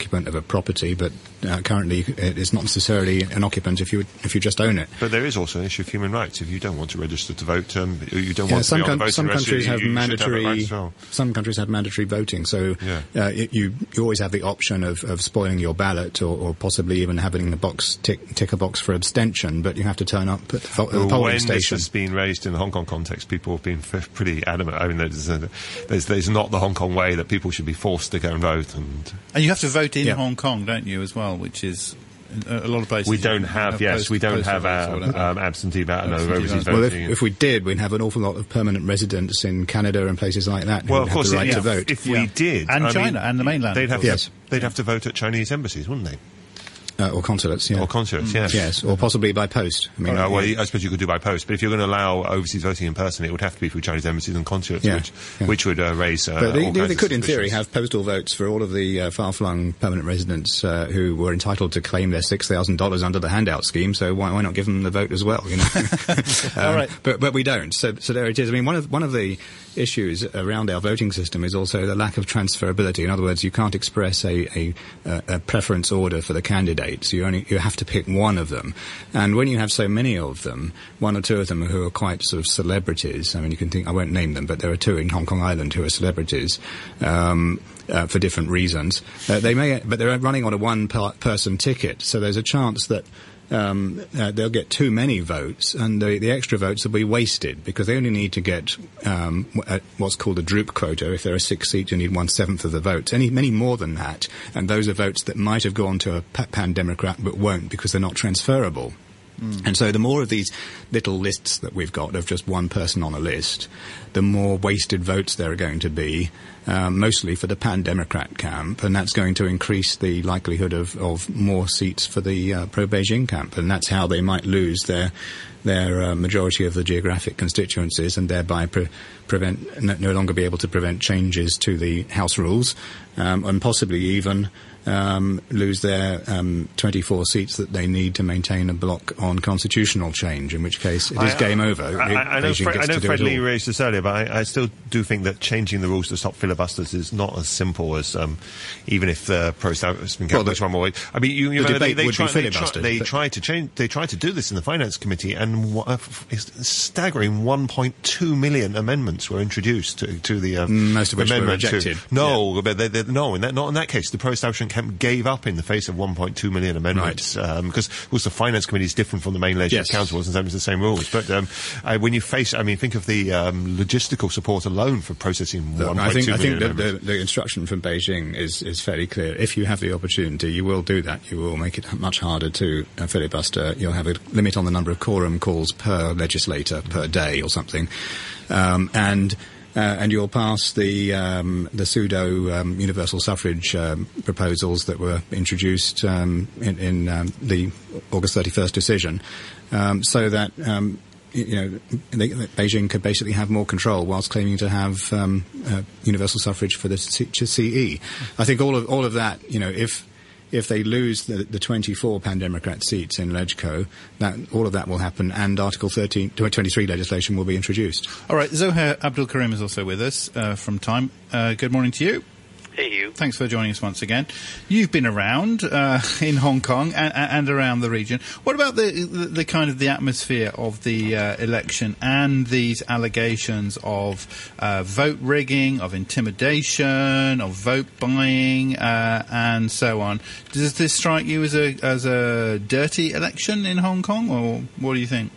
Speaker 4: occupant of a property, but uh, currently it's not necessarily an occupant if you if you just own it.
Speaker 2: But there is also an issue of human rights. If you don't want to register to vote, um, you don't
Speaker 4: yeah,
Speaker 2: want to
Speaker 4: some
Speaker 2: be on the
Speaker 4: con-
Speaker 2: voting
Speaker 4: some
Speaker 2: register,
Speaker 4: countries
Speaker 2: you,
Speaker 4: have
Speaker 2: you
Speaker 4: mandatory.
Speaker 2: Have as well.
Speaker 4: Some countries have mandatory voting, so
Speaker 2: yeah.
Speaker 4: uh, it, you you always have the option of, of spoiling your ballot, or, or possibly even having the box tick, tick a box for abstention. But you have to turn up at the vo-
Speaker 2: well,
Speaker 4: polling
Speaker 2: when
Speaker 4: station.
Speaker 2: This has been raised in the Hong Kong context, people have been f- pretty adamant. I mean, there's, uh, there's there's not the Hong Kong way that people should be forced to go and vote, and
Speaker 1: and you have to vote in
Speaker 4: yeah.
Speaker 1: Hong Kong, don't you, as well? Which is a, a lot of places.
Speaker 2: we don't have,
Speaker 1: have
Speaker 2: yes,
Speaker 1: post,
Speaker 2: we don't
Speaker 1: postal
Speaker 2: have
Speaker 1: votes or
Speaker 2: uh, um, absentee ballot, no,
Speaker 1: Absentee
Speaker 2: overseas
Speaker 1: votes.
Speaker 4: Well,
Speaker 2: voting.
Speaker 4: if, if we did, we'd have an awful lot of permanent residents in Canada and places like that who
Speaker 2: well,
Speaker 4: would
Speaker 2: of
Speaker 4: have
Speaker 2: course,
Speaker 4: the right
Speaker 2: yeah,
Speaker 4: to vote.
Speaker 2: if
Speaker 1: Yeah.
Speaker 2: we did,
Speaker 1: And
Speaker 2: I
Speaker 1: China
Speaker 2: mean,
Speaker 1: and the mainland,
Speaker 2: they'd
Speaker 1: of
Speaker 2: have
Speaker 1: course.
Speaker 2: to,
Speaker 4: Yes.
Speaker 2: they'd have to vote at Chinese embassies, wouldn't they?
Speaker 4: Uh, or consulates, yeah.
Speaker 2: Or consulates, yes.
Speaker 4: Yes, or possibly by post. I mean,
Speaker 2: Uh, well,
Speaker 4: yeah.
Speaker 2: I suppose you could do by post, but if you're going to allow overseas voting in person, it would have to be through Chinese embassies and consulates,
Speaker 4: Yeah,
Speaker 2: which,
Speaker 4: yeah.
Speaker 2: which would uh, raise uh,
Speaker 4: But they,
Speaker 2: all
Speaker 4: they,
Speaker 2: kinds
Speaker 4: they
Speaker 2: of
Speaker 4: could, in theory,
Speaker 2: suspicions.
Speaker 4: have postal votes for all of the uh, far-flung permanent residents uh, who were entitled to claim their six thousand dollars under the handout scheme. So why, why not give them the vote as well? You know, um,
Speaker 1: All right.
Speaker 4: But but we don't. So so there it is. I mean, one of one of the issues around our voting system is also the lack of transferability. In other words, you can't express a a, a preference order for the candidates. You only you have to pick one of them. And when you have so many of them, one or two of them who are quite sort of celebrities. I mean, you can think I won't name them, but there are two in Hong Kong Island who are celebrities. Um, Uh, for different reasons, uh, they may, but they're running on a one-person ticket, so there's a chance that um, uh, they'll get too many votes, and the, the extra votes will be wasted because they only need to get um, w- what's called a droop quota. If there are six seats, you need one seventh of the votes. Any many more than that, and those are votes that might have gone to a pa- pan Democrat but won't because they're not transferable. Mm. And so the more of these little lists that we've got of just one person on a list, the more wasted votes there are going to be, um, mostly for the pan-Democrat camp, and that's going to increase the likelihood of, of more seats for the uh, pro-Beijing camp, and that's how they might lose their their uh, majority of the geographic constituencies and thereby pre- prevent no, no longer be able to prevent changes to the House rules, um, and possibly even Um, lose their um, twenty-four seats that they need to maintain a block on constitutional change, in which case it is
Speaker 2: I,
Speaker 4: game over.
Speaker 2: I, I, I know,
Speaker 4: Beijing
Speaker 2: Fred,
Speaker 4: gets
Speaker 2: I know
Speaker 4: to do
Speaker 2: Fred
Speaker 4: it
Speaker 2: Lee
Speaker 4: all.
Speaker 2: raised this earlier, but I, I still do think that changing the rules to stop filibusters is not as simple as um, even if the pro-establishment
Speaker 4: Well,
Speaker 2: camp goes one more way. I mean, you, you
Speaker 4: the
Speaker 2: know, they,
Speaker 4: debate
Speaker 2: they,
Speaker 4: would
Speaker 2: try,
Speaker 4: be
Speaker 2: they, try,
Speaker 4: filibustered,
Speaker 2: they
Speaker 4: but-
Speaker 2: tried to change. They tried to do this in the Finance Committee, and wha- uh, f- it's staggering one point two million amendments were introduced to, to the uh,
Speaker 4: Most of which were
Speaker 2: amendment to-
Speaker 4: rejected.
Speaker 2: No, but they, they, no, in that, not in that case. The pro-establishment camp gave up in the face of one point two million amendments,
Speaker 4: Right.
Speaker 2: um, because of course the Finance Committee is different from the main Legislative
Speaker 4: Yes.
Speaker 2: Council, and it's the same rules. But um, I, when you face, I mean, think of the um, logistical support alone for processing
Speaker 4: Look,
Speaker 2: one
Speaker 4: I
Speaker 2: point two
Speaker 4: think, I
Speaker 2: million
Speaker 4: think that the,
Speaker 2: amendments.
Speaker 4: the instruction from Beijing is, is fairly clear. If you have the opportunity, you will do that. You will make it much harder to uh, filibuster. You'll have a limit on the number of quorum calls per legislator per day or something. Um, and Uh, and you'll pass the um, the pseudo um, universal suffrage um, proposals that were introduced um, in, in um, the August thirty-first decision, um, so that um, you know they, Beijing could basically have more control whilst claiming to have um, uh, universal suffrage for the C- CE. I think all of all of that, you know, if If they lose the, the twenty-four pan-Democrat seats in LegCo, that, all of that will happen, and Article thirteen, twenty-three legislation will be introduced.
Speaker 1: All right, Zohair Abdul Karim is also with us uh, from Time. Uh, good morning to you.
Speaker 6: Hey, you.
Speaker 1: Thanks for joining us once again. You've been around uh, in Hong Kong and, and around the region. What about the, the, the kind of the atmosphere of the uh, election and these allegations of uh, vote rigging, of intimidation, of vote buying, uh, and so on? Does this strike you as a as a dirty election in Hong Kong, or what do you think?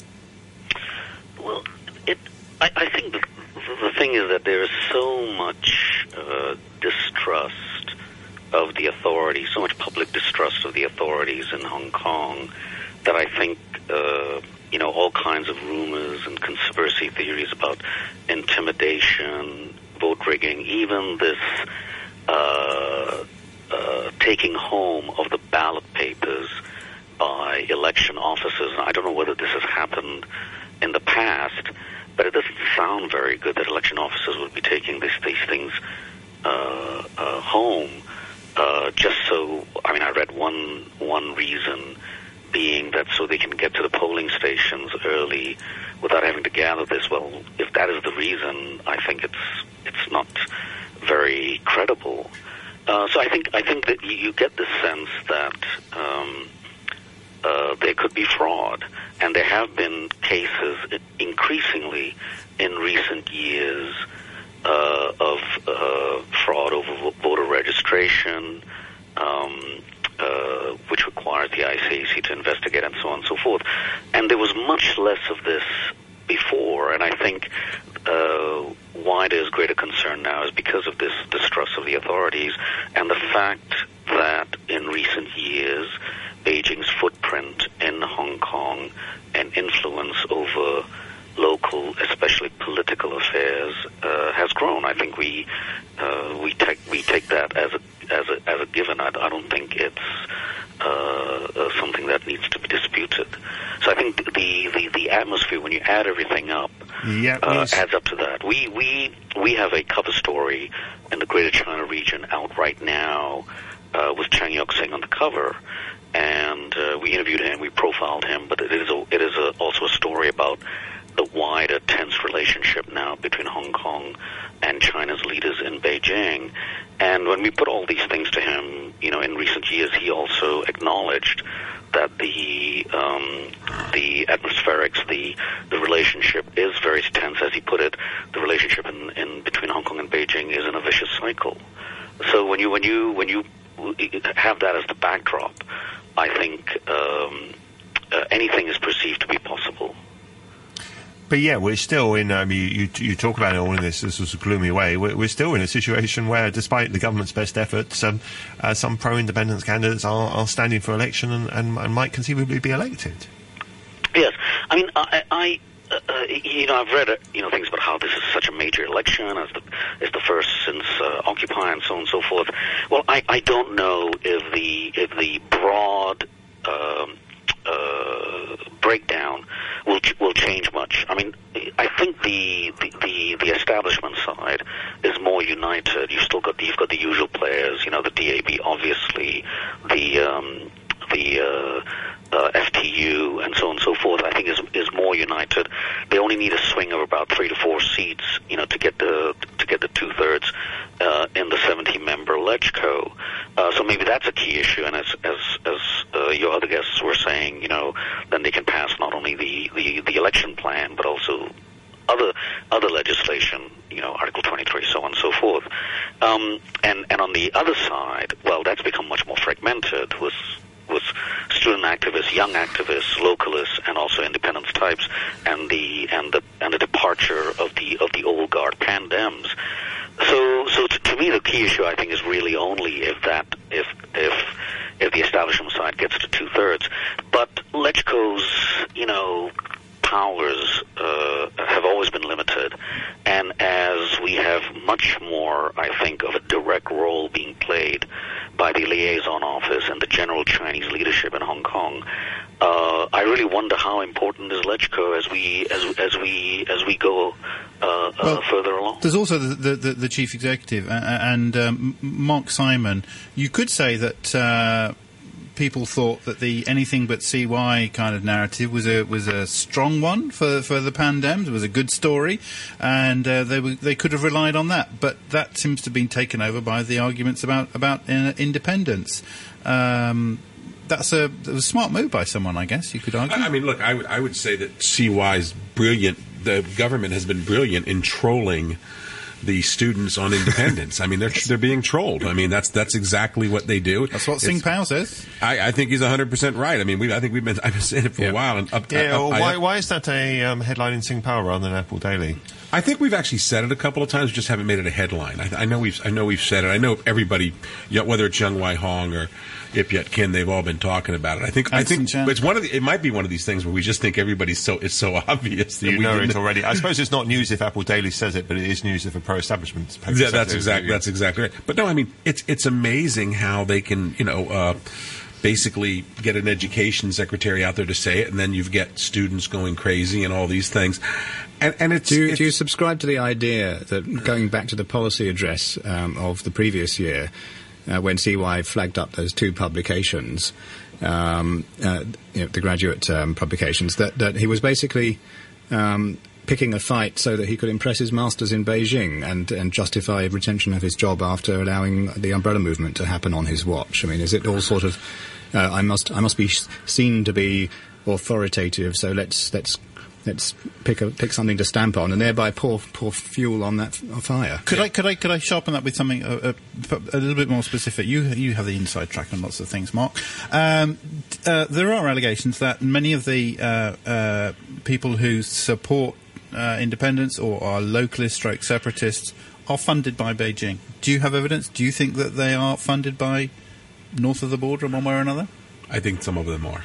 Speaker 6: Well, it. I, I think the, the thing is that there is so much uh, distrust of the authorities, so much public distrust of the authorities in Hong Kong, that I think, uh, you know, all kinds of rumors and conspiracy theories about intimidation, vote rigging, even this uh, uh, taking home of the ballot papers by election officers. I don't know whether this has happened in the past, but it doesn't sound very good that election officers would be taking this, these things uh, uh, home uh, just so. I mean, I read one one reason being that so they can get to the polling stations early without having to gather this. Well, if that is the reason, I think it's it's not very credible. Uh, so I think I think that you get the sense that um, uh, there could be fraud, and there have been cases increasingly in recent years uh, of uh, fraud over voter registration, um, uh, which requires the I C A C to investigate and so on and so forth. And there was much less of this before, and I think uh, why there's greater concern now is because of this distrust of the authorities and the fact that in recent years Beijing's footprint in Hong Kong and influence over local, especially political affairs, uh, has grown. I think we uh, we take we take that as a as a as a given. I, I don't think it's uh, uh, something that needs to be disputed. So I think the the, the atmosphere, when you add everything up,
Speaker 2: yeah,
Speaker 6: uh,
Speaker 2: yes.
Speaker 6: adds up to that. We we we have a cover story in the Greater China region out right now uh, with Chang Yok-sing on the cover. And uh, we interviewed him, we profiled him, but it is a, it is a, also a story about the wider tense relationship now between Hong Kong and China's leaders in Beijing. And when we put all these things to him, you know, in recent years, he also acknowledged that the um, the atmospherics, the the relationship is very tense, as he put it. The relationship in, in between Hong Kong and Beijing is in a vicious cycle. So when you when you when you have that as the backdrop, I think um, uh, anything is perceived to be possible.
Speaker 2: But yeah, we're still in, um, you, you, you talk about it all in this, this was a gloomy way, we're, we're still in a situation where, despite the government's best efforts, um, uh, some pro-independence candidates are, are standing for election and, and, and might conceivably be elected.
Speaker 6: Yes. I mean, I... I Uh, you know, I've read, uh, you know, things about how this is such a major election, as the, it's the first since uh, Occupy and so on and so forth. Well, I, I don't know if the if the broad um, uh, breakdown will will change much. I mean, I think the, the the the establishment side is more united. You've still got the, you've got the usual players. You know, the D A B, obviously, the um, the uh, uh, F T U, and so on and so forth. I think is is more united. They only need a swing of about three to four seats, you know, to get the to get the two thirds uh, in the seventy member LegCo. Uh, so maybe that's a key issue. And as as as uh, your other guests were saying, you know, then they can pass not only the the, the election plan but also other other legislation, you know, Article twenty-three, so on and so forth. Um, and and on the other side, well, that's become much more fragmented with. with student activists, young activists, localists, and also independence types, and the and the and the departure of the of the old guard Pandems. So, so to, to me, the key issue I think is really only if that if if if the establishment side gets to two thirds. But LegCo's, you know, powers uh, have always been limited, and as we have much more, I think, of a direct role being played by the liaison office and the general Chinese leadership in Hong Kong, uh, I really wonder how important is LegCo as we as as we as we go uh, well, uh, further along.
Speaker 1: There's also the the, the chief executive uh, and um, Mark Simon. You could say that. Uh, People thought that the anything but C Y kind of narrative was a was a strong one for for the Pandems. It was a good story, and uh, they were, they could have relied on that. But that seems to have been taken over by the arguments about about uh, independence. Um, that's a, it was a smart move by someone, I guess you could argue.
Speaker 3: I mean, look, I would I would say that C Y's brilliant. The government has been brilliant in trolling the students on independence. I mean, they're they're being trolled. I mean, that's that's exactly what they do.
Speaker 1: That's what Sing Pao says.
Speaker 3: I, I think he's one hundred percent right. I mean, we I think we've been I've been saying it for yeah. a while. And up,
Speaker 2: yeah,
Speaker 3: up,
Speaker 2: well,
Speaker 3: I,
Speaker 2: why why is that a um, headline in Sing Pao rather than Apple Daily?
Speaker 3: I think we've actually said it a couple of times. We just haven't made it a headline. I, I know we've I know we've said it. I know everybody, whether it's Young Wai Hong or Ip Yet Kin, they've all been talking about it. I think
Speaker 1: That's
Speaker 3: I think it's one of the, it might be one of these things where we just think everybody's so it's so obvious that
Speaker 2: you
Speaker 3: we
Speaker 2: know
Speaker 3: didn't.
Speaker 2: it already. I suppose it's not news if Apple Daily says it, but it is news if a pro-establishment paper
Speaker 3: yeah, that's
Speaker 2: says
Speaker 3: exactly
Speaker 2: it.
Speaker 3: That's exactly right. But no, I mean it's it's amazing how they can you know. Uh, basically get an education secretary out there to say it, and then you've got students going crazy and all these things. And, and it's,
Speaker 4: do, you,
Speaker 3: it's
Speaker 4: do you subscribe to the idea that going back to the policy address um, of the previous year, uh, when C Y flagged up those two publications, um, uh, you know, the graduate um, publications, that, that he was basically um, picking a fight so that he could impress his masters in Beijing and, and justify retention of his job after allowing the umbrella movement to happen on his watch? I mean, is it all sort of, uh, I must I must be seen to be authoritative, so let's let's let's pick a, pick something to stamp on, and thereby pour pour fuel on that f- fire.
Speaker 1: Could yeah. I could I could I sharpen that with something a, a, a little bit more specific? You you have the inside track on lots of things, Mark. Um, uh, there are allegations that many of the uh, uh, people who support uh, independence or are localist, stroke separatists are funded by Beijing. Do you have evidence? Do you think that they are funded by north of the border in one way or another?
Speaker 3: I think some of them are.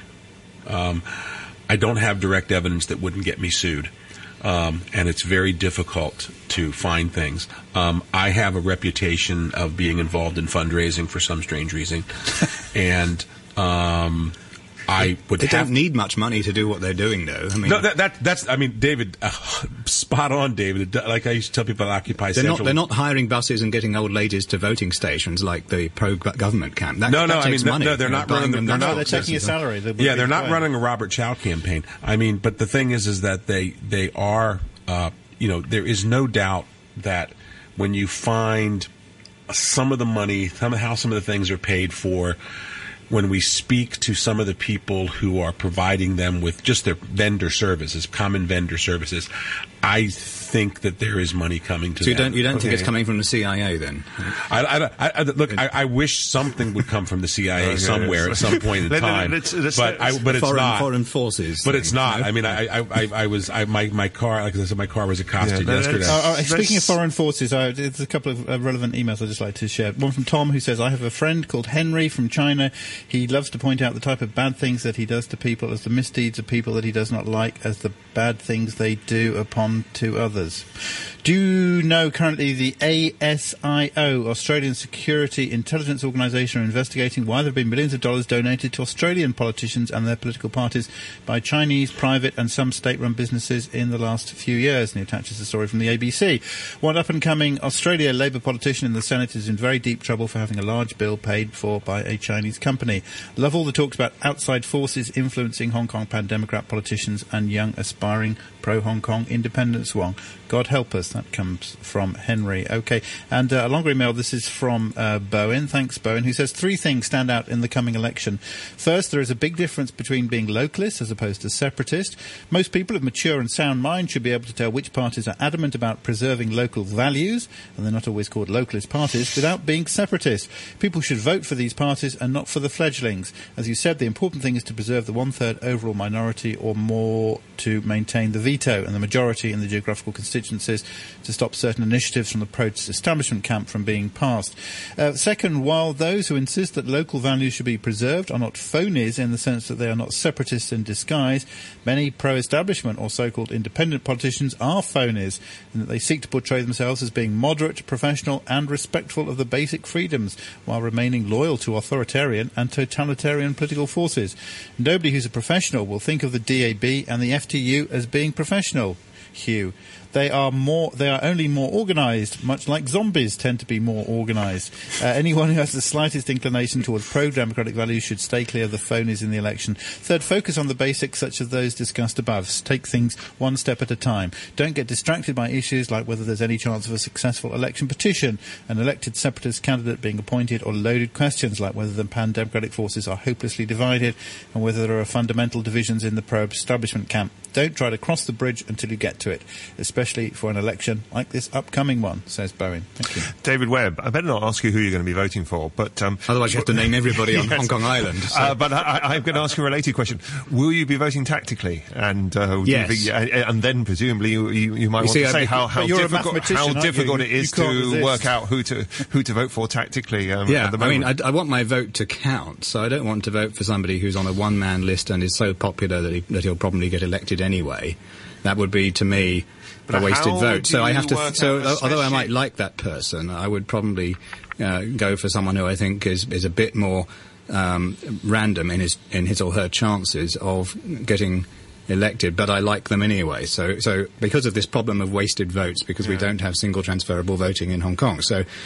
Speaker 3: Um, I don't have direct evidence that wouldn't get me sued, um, and it's very difficult to find things. Um, I have a reputation of being involved in fundraising for some strange reason, and um, I would
Speaker 4: They
Speaker 3: have...
Speaker 4: don't need much money to do what they're doing, though. I mean,
Speaker 3: No, that, that that's. I mean, David, uh, spot on, David. Like I used to tell people at Occupy
Speaker 4: they're
Speaker 3: Central.
Speaker 4: not, they're not hiring buses and getting old ladies to voting stations like the pro-government camp. That,
Speaker 3: No, no,
Speaker 4: that
Speaker 3: I
Speaker 4: takes
Speaker 3: mean, no,
Speaker 4: money.
Speaker 3: no, they're
Speaker 4: You know,
Speaker 3: not
Speaker 4: buying
Speaker 3: running
Speaker 4: them
Speaker 3: the- they're
Speaker 4: the
Speaker 3: not-
Speaker 1: They're
Speaker 4: votes
Speaker 1: taking a
Speaker 4: and-
Speaker 1: salary. They would
Speaker 3: Yeah,
Speaker 1: be
Speaker 3: they're not
Speaker 1: required.
Speaker 3: running a Robert Chow campaign. I mean, but the thing is, is that they they are. Uh, you know, there is no doubt that when you find some of the money, some of how some of the things are paid for, when we speak to some of the people who are providing them with just their vendor services, common vendor services, I think that there is money coming to
Speaker 4: So you
Speaker 3: them.
Speaker 4: don't, you don't think
Speaker 2: Okay.
Speaker 4: it's coming from the C I A then?
Speaker 3: I, I, I, I, look, I, I wish something would come from the C I A
Speaker 2: Okay.
Speaker 3: somewhere at some point in
Speaker 2: Let- let-
Speaker 3: time,
Speaker 2: let's- let's-
Speaker 3: but I, but it's
Speaker 4: foreign,
Speaker 3: not.
Speaker 4: foreign forces.
Speaker 3: But it's
Speaker 4: thing,
Speaker 3: not.
Speaker 4: you know?
Speaker 3: I mean, I, I, I, I was, I, my, my car, like I said, my car was accosted
Speaker 2: Yeah,
Speaker 3: yesterday.
Speaker 2: that's-
Speaker 1: Uh, uh, speaking of
Speaker 2: Let's-
Speaker 1: foreign forces, uh, there's a couple of uh, relevant emails I'd just like to share. One from Tom, who says, I have a friend called Henry from China. He loves to point out the type of bad things that he does to people as the misdeeds of people that he does not like as the bad things they do upon to others. Do you know currently the A S I O, Australian Security Intelligence Organisation, are investigating why there have been millions of dollars donated to Australian politicians and their political parties by Chinese, private and some state-run businesses in the last few years? And he attaches a story from the A B C. One up-and-coming Australia Labour politician in the Senate is in very deep trouble for having a large bill paid for by a Chinese company. Love all the talks about outside forces influencing Hong Kong pan-democrat politicians and young aspiring pro-Hong Kong independence Wong. God help us. That comes from Henry. Okay. And uh, a longer email. This is from uh, Bowen. Thanks, Bowen, who says three things stand out in the coming election. First, there is a big difference between being localist as opposed to separatist. Most people of mature and sound mind should be able to tell which parties are adamant about preserving local values, and they're not always called localist parties, without being separatist. People should vote for these parties and not for the fledglings. As you said, the important thing is to preserve the one-third overall minority or more to maintain the veto and the majority in the geographical constituencies to stop certain initiatives from the pro-establishment camp from being passed. Uh, second, while those who insist that local values should be preserved are not phonies in the sense that they are not separatists in disguise, many pro-establishment or so-called independent politicians are phonies in that they seek to portray themselves as being moderate, professional and respectful of the basic freedoms while remaining loyal to authoritarian and totalitarian political forces. Nobody who's a professional will think of the D A B and the F T U as being professional. Hugh. They are more. They are only more organised, much like zombies tend to be more organised. Uh, anyone who has the slightest inclination towards pro-democratic values should stay clear of the phonies in the election. Third, focus on the basics such as those discussed above. Take things one step at a time. Don't get distracted by issues like whether there's any chance of a successful election petition, an elected separatist candidate being appointed, or loaded questions like whether the pan-democratic forces are hopelessly divided and whether there are fundamental divisions in the pro-establishment camp. Don't try to cross the bridge until you get to it, especially for an election like this upcoming one, says Bowen. Thank you.
Speaker 2: David Webb, I better not ask you who you're going to be voting for, but... Um,
Speaker 4: Otherwise you have to name everybody on
Speaker 2: Yes.
Speaker 4: Hong Kong Island. So.
Speaker 2: Uh, but I, I'm going to ask you a related question. Will you be voting tactically? And uh, do you
Speaker 4: Yes.
Speaker 2: think- and, and then presumably you, you, you might
Speaker 4: You
Speaker 2: want
Speaker 4: see,
Speaker 2: to
Speaker 4: I-
Speaker 2: say how, how
Speaker 1: but you're a
Speaker 2: difficult,
Speaker 1: mathematician,
Speaker 2: how
Speaker 1: aren't you?
Speaker 2: difficult
Speaker 1: You-
Speaker 2: it
Speaker 1: you
Speaker 2: is
Speaker 1: can't
Speaker 2: to
Speaker 1: resist.
Speaker 2: work out who to who to vote for tactically um,
Speaker 4: Yeah,
Speaker 2: at the
Speaker 4: I mean,
Speaker 2: moment.
Speaker 4: I, I want my vote to count, so I don't want to vote for somebody who's on a one-man list and is so popular that, he, that he'll probably get elected anyway. That would be, to me,
Speaker 2: But
Speaker 4: a wasted
Speaker 2: how
Speaker 4: vote.
Speaker 2: do
Speaker 4: So I
Speaker 2: you
Speaker 4: have to.
Speaker 2: work
Speaker 4: So
Speaker 2: out a
Speaker 4: uh, although I might
Speaker 2: spreadsheet?
Speaker 4: like that person, I would probably uh, go for someone who I think is is a bit more um, random in his in his or her chances of getting elected, but I like them anyway. So, so because of this problem of wasted votes, because we
Speaker 2: Yeah.
Speaker 4: don't have single transferable voting in Hong Kong, so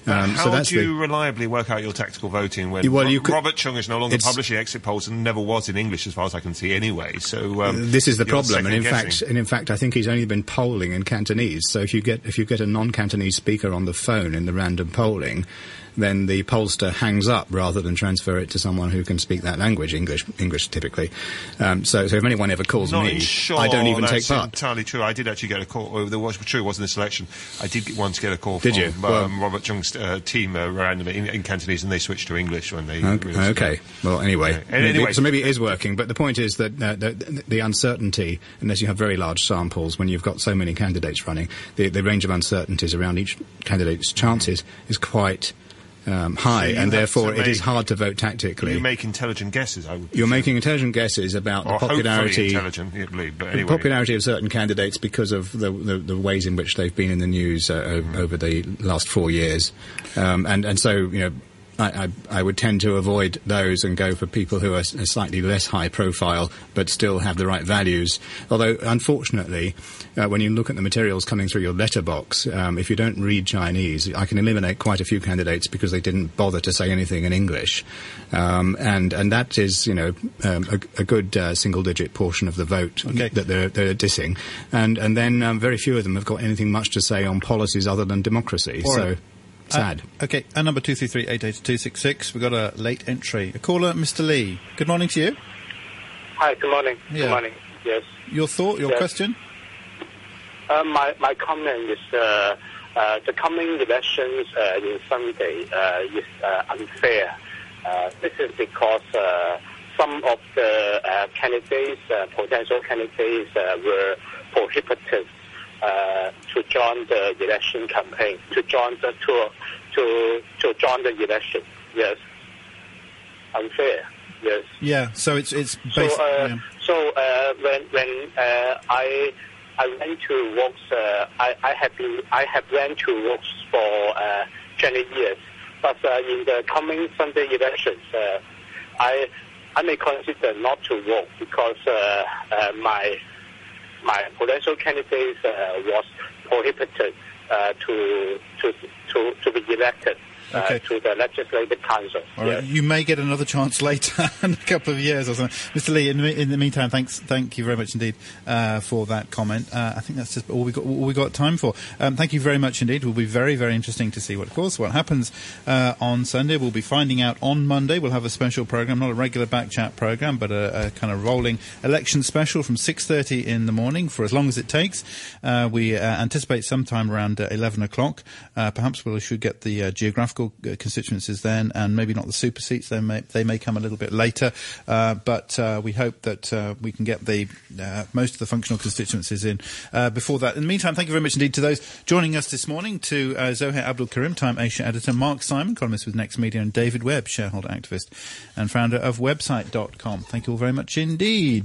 Speaker 4: Um,
Speaker 2: How
Speaker 4: so that's
Speaker 2: do you
Speaker 4: the,
Speaker 2: reliably work out your tactical voting when
Speaker 4: well, you could,
Speaker 2: Robert Chung is no longer publishing exit polls and never was in English, as far as I can see, anyway? So um,
Speaker 4: this is the
Speaker 2: you're
Speaker 4: problem, and in
Speaker 2: second-guessing.
Speaker 4: fact, and in fact, I think he's only been polling in Cantonese. So if you get if you get a non-Cantonese speaker on the phone in the random polling, then the pollster hangs up rather than transfer it to someone who can speak that language, English, English typically. Um, so, so if anyone ever calls
Speaker 2: Not
Speaker 4: me,
Speaker 2: sure
Speaker 4: I don't even
Speaker 2: that's
Speaker 4: take part.
Speaker 2: entirely true. I did actually get a call. Oh, there was true. It wasn't this election. I did get, once get a call
Speaker 4: Did
Speaker 2: from
Speaker 4: you?
Speaker 2: Um,
Speaker 4: Well-
Speaker 2: Robert Chung's uh, team uh, randomly in, in Cantonese, and they switched to English when they.
Speaker 4: Okay.
Speaker 2: realised
Speaker 4: okay.
Speaker 2: that.
Speaker 4: Well, anyway,
Speaker 2: Yeah. And anyway-
Speaker 4: so maybe it is working. But the point is that uh, the, the uncertainty, unless you have very large samples, when you've got so many candidates running, the, the range of uncertainties around each candidate's chances is quite um, high,
Speaker 2: So you
Speaker 4: and
Speaker 2: have
Speaker 4: therefore
Speaker 2: to
Speaker 4: it is
Speaker 2: make-
Speaker 4: hard to vote tactically.
Speaker 2: You make intelligent guesses. I would
Speaker 4: You're
Speaker 2: presume.
Speaker 4: making intelligent guesses about
Speaker 2: or
Speaker 4: the popularity.
Speaker 2: hopefully intelligent, I believe. But
Speaker 4: The
Speaker 2: anyway,
Speaker 4: popularity of certain candidates because of the, the, the ways in which they've been in the news uh, o- over the last four years, um, and and so you know. I, I, I would tend to avoid those and go for people who are s- slightly less high profile but still have the right values. Although, unfortunately, uh, when you look at the materials coming through your letterbox, um, if you don't read Chinese, I can eliminate quite a few candidates because they didn't bother to say anything in English. Um, and, and that is, you know, um, a, a good uh, single-digit portion of the vote
Speaker 1: Okay.
Speaker 4: that they're, they're dissing. And, and then um, very few of them have got anything much to say on policies other than democracy.
Speaker 1: All
Speaker 4: so.
Speaker 1: right.
Speaker 4: Sad.
Speaker 1: Uh, okay, and number two three three eight eight two six six. We've got a late entry. A caller, Mister Lee. Good morning to you.
Speaker 7: Hi, good morning.
Speaker 1: Yeah.
Speaker 7: Good morning. Yes.
Speaker 1: Your thought, your
Speaker 7: Yes.
Speaker 1: question?
Speaker 7: Uh, my, my comment is uh, uh, the coming elections uh, in Sunday uh, is uh, unfair. Uh, this is because uh, some of the uh, candidates, uh, potential candidates, uh, were prohibited uh, to join the election campaign, to join the to to to join the election. Yes, unfair. Yes.
Speaker 1: Yeah, so it's it's
Speaker 7: So,
Speaker 1: based.
Speaker 7: uh,
Speaker 1: yeah.
Speaker 7: so uh, when when uh, I I went to work, uh, I I have been I have went to work for uh, twenty years, but uh, in the coming Sunday elections, uh, I I may consider not to work because uh, uh, my my potential candidate uh, was prohibited uh, to to to to be elected. Uh,
Speaker 1: Okay.
Speaker 7: to the Legislative Council.
Speaker 1: All right.
Speaker 7: Yes.
Speaker 1: You may get another chance later in a couple of years or something. Mister Lee, in the, me- in the meantime, thanks, thank you very much indeed uh, for that comment. Uh, I think that's just all we got, all we got time for. Um, thank you very much indeed. It will be very, very interesting to see what, of course, what happens uh, on Sunday. We'll be finding out on Monday. We'll have a special program, not a regular back chat program, but a, a kind of rolling election special from six thirty in the morning for as long as it takes. Uh, we uh, anticipate sometime around uh, eleven o'clock. Uh, perhaps we should get the uh, geographical Uh, constituencies then, and maybe not the super seats. They may they may come a little bit later, uh, but uh, we hope that uh, we can get the uh, most of the functional constituencies in uh, before that. In the meantime, thank you very much indeed to those joining us this morning. To uh, Zohair Abdul Karim, Time Asia editor, Mark Simon, columnist with Next Media, and David Webb, shareholder activist and founder of website dot com. Thank you all very much indeed.